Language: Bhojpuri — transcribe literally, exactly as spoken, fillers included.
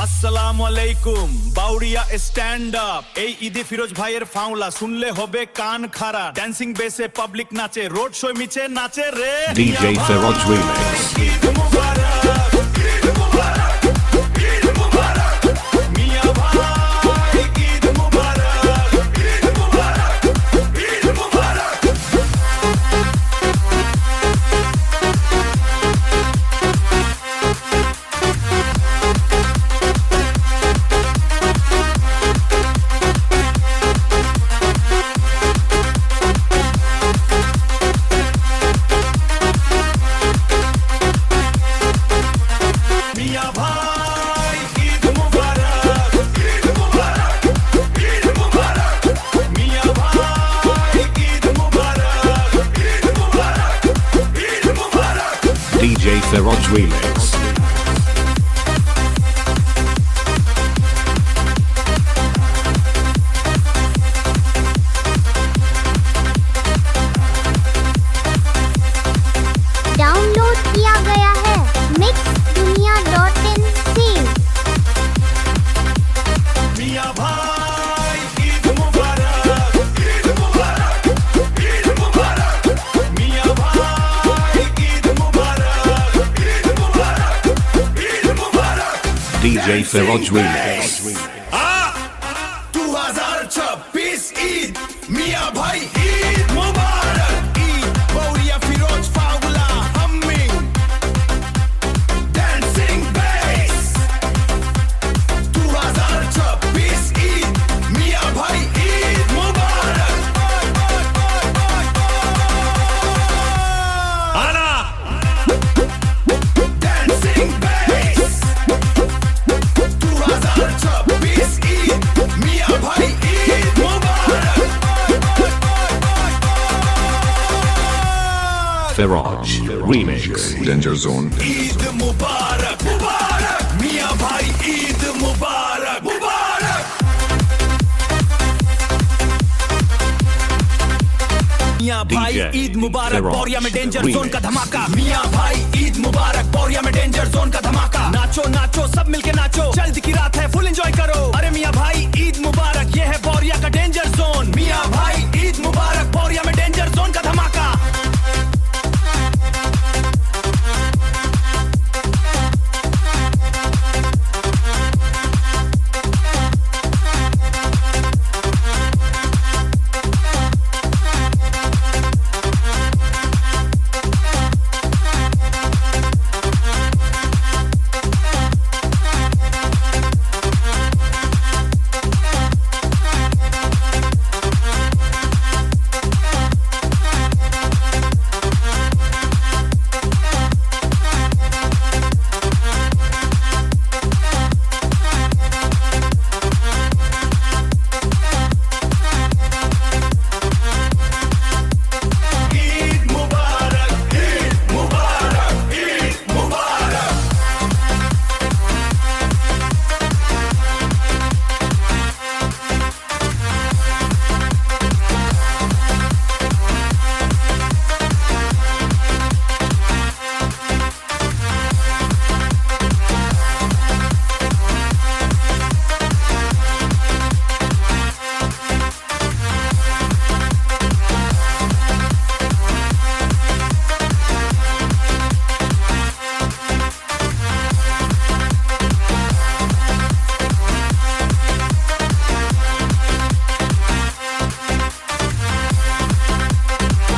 আসসালামু আলাইকুম বাউরিয়া স্ট্যান্ড আপ এই ঈদে ফিরোজ ভাইয়ের ফাউলা শুনলে হবে কান খারা ড্যান্সিং বেসে পাবলিক নাচে রোড শো মিছে নাচে রে ডিজে ফেরোজ রিমিক্স ঈদ মুবারক ঈদ মুবারক ঈদ মুবারক মিয়া ভাই ঈদ মুবারক ঈদ মুবারক ঈদ মুবারক ডিজে ফেরোজ রিমিক্স डाउनलोड किया गया है मिक्स दुनिया डॉट इन से। मियां भाई ईद मुबारक ईद मुबारक ईद मुबारक मियां भाई ईद मुबारक ईद मुबारक ईद मुबारक ডিজে ফেরোজ রিমিক্স दो हज़ार छब्बीस ईद मियां भाई ईद मुबारक ईद बाउरिया फिरोज फाउला हमिंग डांसिंग बेस दो हज़ार छब्बीस ईद मियां भाई ईद मुबारक आना डांसिंग बेस दो हज़ार छब्बीस ईद मियां भाई ईद मुबारक Feroz remix Danger Zone. Eid मुबारक मुबारक मियां भाई ईद मुबारक मुबारक मियां भाई D J ईद मुबारक Feroz बोरिया में डेंजर Remix. जोन का धमाका मियां भाई ईद मुबारक बोरिया में डेंजर जोन का धमाका नाचो नाचो सब मिलके नाचो